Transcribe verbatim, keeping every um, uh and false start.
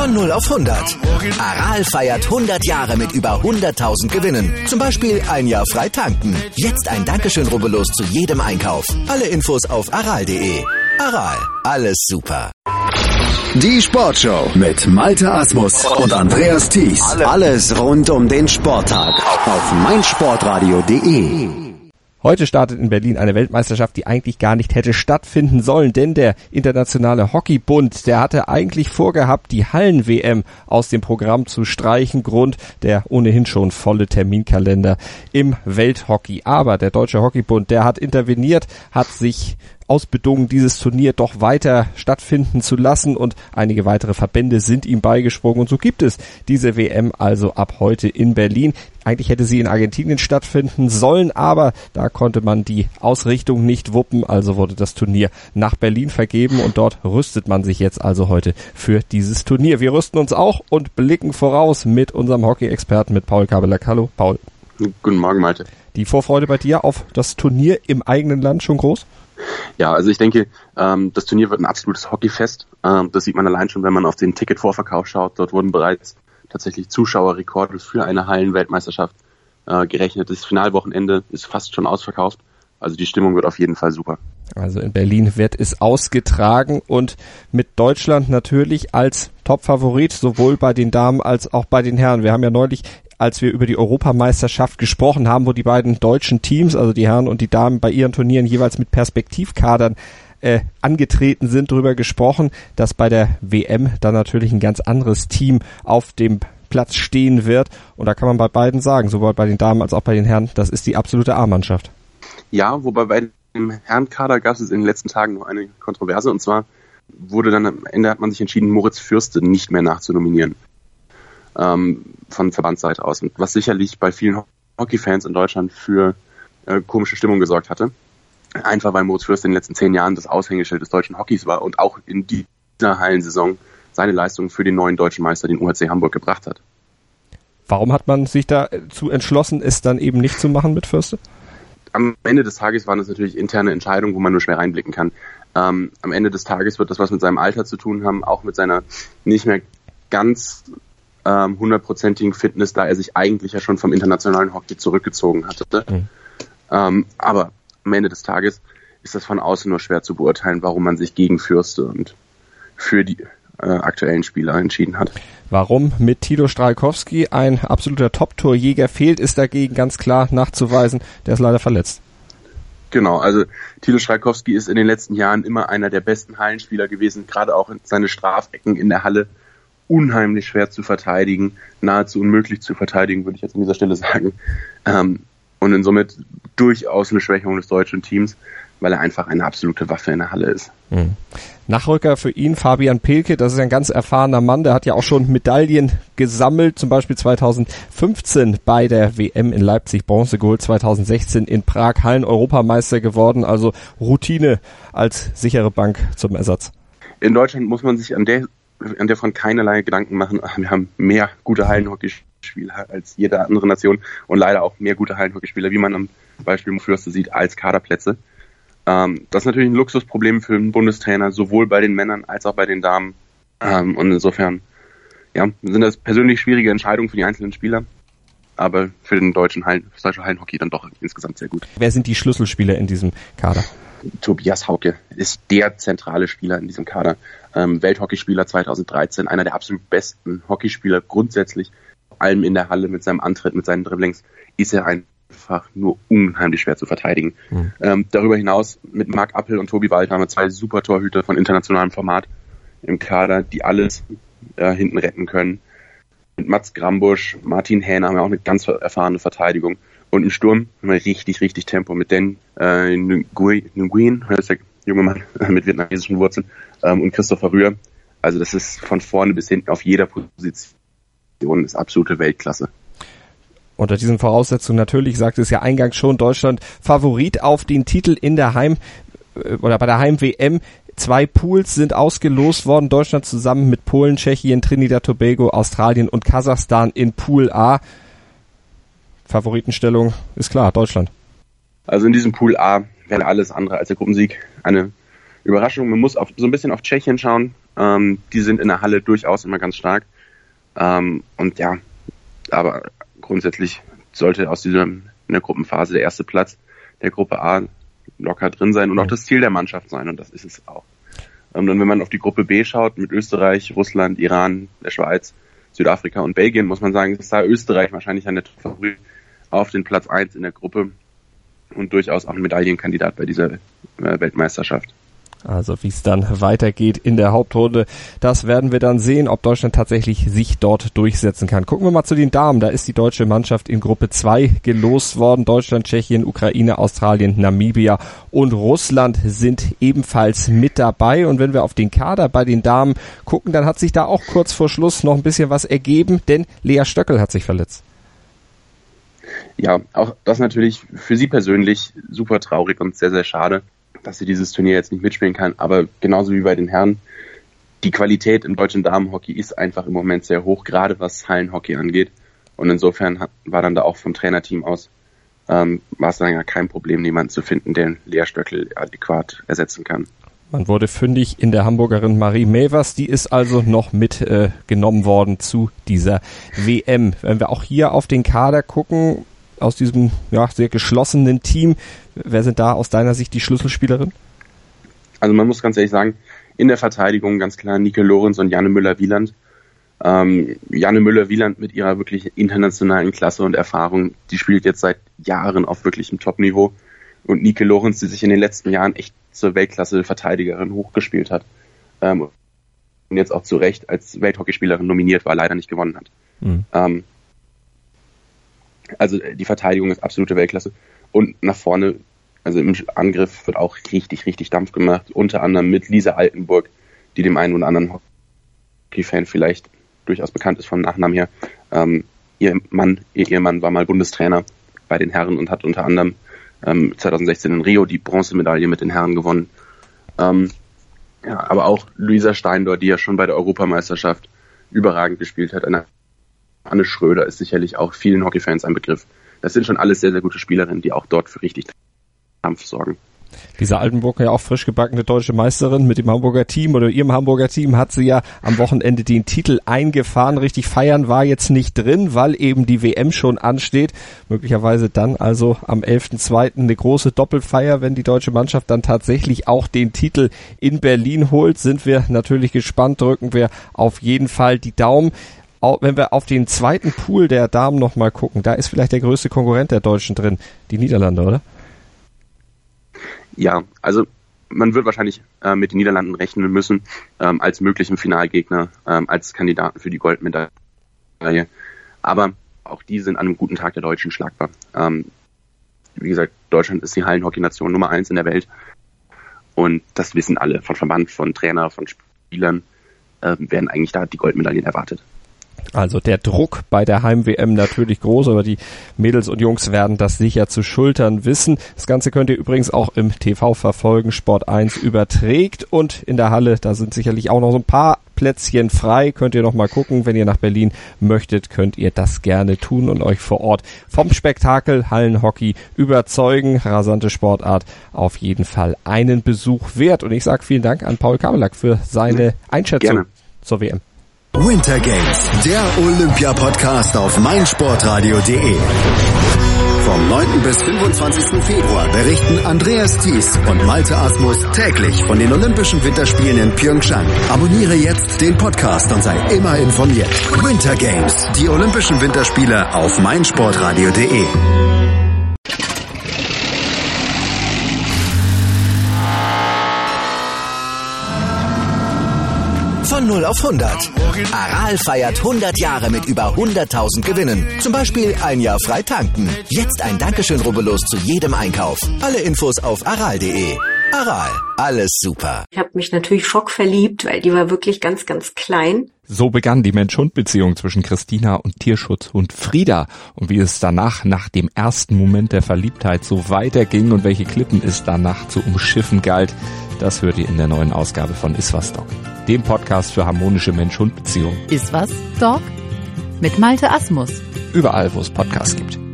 Von null auf hundert. Aral feiert hundert Jahre mit über hunderttausend Gewinnen. Zum Beispiel ein Jahr frei tanken. Jetzt ein Dankeschön, rubbellos zu jedem Einkauf. Alle Infos auf aral punkt de. Aral, alles super. Die Sportshow mit Malte Asmus und Andreas Thies. Alles rund um den Sporttag auf meinsportradio punkt de. Heute startet in Berlin eine Weltmeisterschaft, die eigentlich gar nicht hätte stattfinden sollen, denn der Internationale Hockeybund, der hatte eigentlich vorgehabt, die Hallen-W M aus dem Programm zu streichen, Grund der ohnehin schon volle Terminkalender im Welthockey. Aber der Deutsche Hockeybund, der hat interveniert, hat sich ausbedungen, dieses Turnier doch weiter stattfinden zu lassen und einige weitere Verbände sind ihm beigesprungen und so gibt es diese W M also ab heute in Berlin. Eigentlich hätte sie in Argentinien stattfinden sollen, aber da konnte man die Ausrichtung nicht wuppen, also wurde das Turnier nach Berlin vergeben und dort rüstet man sich jetzt also heute für dieses Turnier. Wir rüsten uns auch und blicken voraus mit unserem Hockey-Experten, mit Paul Kabelak. Hallo, Paul. Guten Morgen, Malte. Die Vorfreude bei dir auf das Turnier im eigenen Land schon groß? Ja, also ich denke, ähm, das Turnier wird ein absolutes Hockeyfest. Ähm, das sieht man allein schon, wenn man auf den Ticketvorverkauf schaut. Dort wurden bereits tatsächlich Zuschauerrekorde für eine Hallenweltmeisterschaft äh, gerechnet. Das Finalwochenende ist fast schon ausverkauft. Also die Stimmung wird auf jeden Fall super. Also in Berlin wird es ausgetragen und mit Deutschland natürlich als Topfavorit, sowohl bei den Damen als auch bei den Herren. Wir haben ja neulich, als wir über die Europameisterschaft gesprochen haben, wo die beiden deutschen Teams, also die Herren und die Damen, bei ihren Turnieren jeweils mit Perspektivkadern äh, angetreten sind, darüber gesprochen, dass bei der W M dann natürlich ein ganz anderes Team auf dem Platz stehen wird. Und da kann man bei beiden sagen, sowohl bei den Damen als auch bei den Herren, das ist die absolute A-Mannschaft. Ja, wobei bei dem Herrenkader gab es in den letzten Tagen noch eine Kontroverse. Und zwar wurde dann am Ende, hat man sich entschieden, Moritz Fürste nicht mehr nachzunominieren. Ähm, von Verbandsseite aus. Und was sicherlich bei vielen Hockeyfans in Deutschland für äh, komische Stimmung gesorgt hatte. Einfach weil Moritz Fürste in den letzten zehn Jahren das Aushängeschild des deutschen Hockeys war und auch in dieser Hallensaison seine Leistung für den neuen deutschen Meister, den U H C Hamburg, gebracht hat. Warum hat man sich dazu entschlossen, es dann eben nicht zu machen mit Fürste? Am Ende des Tages waren das natürlich interne Entscheidungen, wo man nur schwer reinblicken kann. Ähm, am Ende des Tages wird das was mit seinem Alter zu tun haben, auch mit seiner nicht mehr ganz hundertprozentigen Fitness, da er sich eigentlich ja schon vom internationalen Hockey zurückgezogen hatte. Mhm. Ähm, aber am Ende des Tages ist das von außen nur schwer zu beurteilen, warum man sich gegen Fürste und für die äh, aktuellen Spieler entschieden hat. Warum mit Tito Stralkowski ein absoluter Top-Torjäger fehlt, ist dagegen ganz klar nachzuweisen. Der ist leider verletzt. Genau, also Tito Stralkowski ist in den letzten Jahren immer einer der besten Hallenspieler gewesen, gerade auch in seine Strafecken in der Halle. Unheimlich schwer zu verteidigen, nahezu unmöglich zu verteidigen, würde ich jetzt an dieser Stelle sagen. Ähm, und in somit durchaus eine Schwächung des deutschen Teams, weil er einfach eine absolute Waffe in der Halle ist. Mhm. Nachrücker für ihn, Fabian Pehlke, das ist ein ganz erfahrener Mann, der hat ja auch schon Medaillen gesammelt, zum Beispiel zweitausendfünfzehn bei der W M in Leipzig Bronze geholt, zweitausendsechzehn in Prag Hallen-Europameister geworden, also Routine als sichere Bank zum Ersatz. In Deutschland muss man sich an der an der von keinerlei Gedanken machen. Wir haben mehr gute Hallenhockeyspieler als jede andere Nation und leider auch mehr gute Hallenhockeyspieler, wie man am Beispiel Fürste sieht, als Kaderplätze. Ähm, das ist natürlich ein Luxusproblem für einen Bundestrainer, sowohl bei den Männern als auch bei den Damen. Ähm, und insofern ja, sind das persönlich schwierige Entscheidungen für die einzelnen Spieler, aber für den deutschen Hallen, für das deutsche Hallenhockey dann doch insgesamt sehr gut. Wer sind die Schlüsselspieler in diesem Kader? Tobias Hauke ist der zentrale Spieler in diesem Kader. Ähm, Welthockeyspieler zweitausenddreizehn, einer der absolut besten Hockeyspieler grundsätzlich, vor allem in der Halle mit seinem Antritt, mit seinen Dribblings, ist er einfach nur unheimlich schwer zu verteidigen. Mhm. Ähm, darüber hinaus mit Marc Appel und Tobi Walter haben wir zwei super Torhüter von internationalem Format im Kader, die alles äh, hinten retten können. Mit Mats Grambusch, Martin Hähne haben wir auch eine ganz erfahrene Verteidigung. Und im Sturm haben wir richtig, richtig Tempo mit Dan äh, Nguyen, das ist der junge Mann mit vietnamesischen Wurzeln, ähm, und Christopher Rühr. Also das ist von vorne bis hinten auf jeder Position ist absolute Weltklasse. Unter diesen Voraussetzungen natürlich, sagte es ja eingangs schon, Deutschland Favorit auf den Titel in der Heim- oder bei der Heim-W M. Zwei Pools sind ausgelost worden. Deutschland zusammen mit Polen, Tschechien, Trinidad Tobago, Australien und Kasachstan in Pool A. Favoritenstellung ist klar, Deutschland. Also in diesem Pool A wäre alles andere als der Gruppensieg eine Überraschung. Man muss auf, so ein bisschen auf Tschechien schauen. Ähm, die sind in der Halle durchaus immer ganz stark. Ähm, und ja, aber grundsätzlich sollte aus dieser in der Gruppenphase der erste Platz der Gruppe A locker drin sein und auch das Ziel der Mannschaft sein. Und das ist es auch. Ähm, und wenn man auf die Gruppe B schaut, mit Österreich, Russland, Iran, der Schweiz, Südafrika und Belgien, muss man sagen, ist da Österreich wahrscheinlich an der Favorit auf den Platz eins in der Gruppe und durchaus auch ein Medaillenkandidat bei dieser äh, Weltmeisterschaft. Also wie es dann weitergeht in der Hauptrunde, das werden wir dann sehen, ob Deutschland tatsächlich sich dort durchsetzen kann. Gucken wir mal zu den Damen, da ist die deutsche Mannschaft in Gruppe zwei gelost worden. Deutschland, Tschechien, Ukraine, Australien, Namibia und Russland sind ebenfalls mit dabei. Und wenn wir auf den Kader bei den Damen gucken, dann hat sich da auch kurz vor Schluss noch ein bisschen was ergeben, denn Lea Stöckel hat sich verletzt. Ja, auch das natürlich für sie persönlich super traurig und sehr, sehr schade, dass sie dieses Turnier jetzt nicht mitspielen kann. Aber genauso wie bei den Herren, die Qualität im deutschen Damenhockey ist einfach im Moment sehr hoch, gerade was Hallenhockey angeht. Und insofern hat, war dann da auch vom Trainerteam aus, ähm, war es dann ja kein Problem, jemanden zu finden, der Lea Stöckel adäquat ersetzen kann. Man wurde fündig in der Hamburgerin Marie Mevers, die ist also noch mit äh, genommen worden zu dieser W M. Wenn wir auch hier auf den Kader gucken, aus diesem ja, sehr geschlossenen Team, wer sind da aus deiner Sicht die Schlüsselspielerin? Also man muss ganz ehrlich sagen, in der Verteidigung ganz klar Nike Lorenz und Janne Müller-Wieland. Ähm, Janne Müller-Wieland mit ihrer wirklich internationalen Klasse und Erfahrung, die spielt jetzt seit Jahren auf wirklichem Top-Niveau. Und Nike Lorenz, die sich in den letzten Jahren echt zur Weltklasse-Verteidigerin hochgespielt hat. Ähm, und jetzt auch zu Recht als Welthockeyspielerin nominiert war, leider nicht gewonnen hat. Mhm. Ähm, also die Verteidigung ist absolute Weltklasse. Und nach vorne, also im Angriff wird auch richtig, richtig Dampf gemacht. Unter anderem mit Lisa Altenburg, die dem einen oder anderen Hockey-Fan vielleicht durchaus bekannt ist vom Nachnamen her. Ähm, ihr Mann, ihr Ehemann war mal Bundestrainer bei den Herren und hat unter anderem ähm, zwanzig sechzehn in Rio die Bronzemedaille mit den Herren gewonnen. Ähm, ja, aber auch Luisa Steindor, die ja schon bei der Europameisterschaft überragend gespielt hat. Eine Anne Schröder ist sicherlich auch vielen Hockeyfans ein Begriff. Das sind schon alles sehr, sehr gute Spielerinnen, die auch dort für richtig Kampf sorgen. Diese Altenburg, ja auch frisch gebackene deutsche Meisterin mit dem Hamburger Team oder ihrem Hamburger Team, hat sie ja am Wochenende den Titel eingefahren. Richtig feiern war jetzt nicht drin, weil eben die W M schon ansteht. Möglicherweise dann also am elften zweiten eine große Doppelfeier, wenn die deutsche Mannschaft dann tatsächlich auch den Titel in Berlin holt. Sind wir natürlich gespannt, drücken wir auf jeden Fall die Daumen. Auch wenn wir auf den zweiten Pool der Damen nochmal gucken, da ist vielleicht der größte Konkurrent der Deutschen drin, die Niederlande, oder? Ja, also man wird wahrscheinlich äh, mit den Niederlanden rechnen müssen, ähm, als möglichen Finalgegner, ähm, als Kandidaten für die Goldmedaille. Aber auch die sind an einem guten Tag der Deutschen schlagbar. Ähm, wie gesagt, Deutschland ist die Hallenhockey-Nation Nummer eins in der Welt. Und das wissen alle, von Verband, von Trainer, von Spielern, äh, werden eigentlich da die Goldmedaillen erwartet. Also der Druck bei der Heim-W M natürlich groß, aber die Mädels und Jungs werden das sicher zu schultern wissen. Das Ganze könnt ihr übrigens auch im T V verfolgen. Sport eins überträgt und in der Halle, da sind sicherlich auch noch so ein paar Plätzchen frei. Könnt ihr noch mal gucken. Wenn ihr nach Berlin möchtet, könnt ihr das gerne tun und euch vor Ort vom Spektakel Hallenhockey überzeugen. Rasante Sportart, auf jeden Fall einen Besuch wert. Und ich sage vielen Dank an Paul Kabelak für seine Einschätzung gerne zur W M. Winter Games, der Olympia-Podcast auf meinsportradio punkt de. Vom neunten bis fünfundzwanzigsten Februar berichten Andreas Thies und Malte Asmus täglich von den Olympischen Winterspielen in Pyeongchang. Abonniere jetzt den Podcast und sei immer informiert. Winter Games, die Olympischen Winterspiele auf meinsportradio punkt de. Von null auf hundert. Aral feiert hundert Jahre mit über hunderttausend Gewinnen. Zum Beispiel ein Jahr frei tanken. Jetzt ein Dankeschön, rubbellos zu jedem Einkauf. Alle Infos auf aral punkt de. Aral, alles super. Ich habe mich natürlich schockverliebt, weil die war wirklich ganz, ganz klein. So begann die Mensch-Hund-Beziehung zwischen Christina und Tierschutzhund Frieda. Und wie es danach, nach dem ersten Moment der Verliebtheit, so weiterging und welche Klippen es danach zu umschiffen galt, das hört ihr in der neuen Ausgabe von Iswas Dog, dem Podcast für harmonische Mensch-Hund-Beziehungen. Iswas Dog mit Malte Asmus. Überall, wo es Podcasts gibt.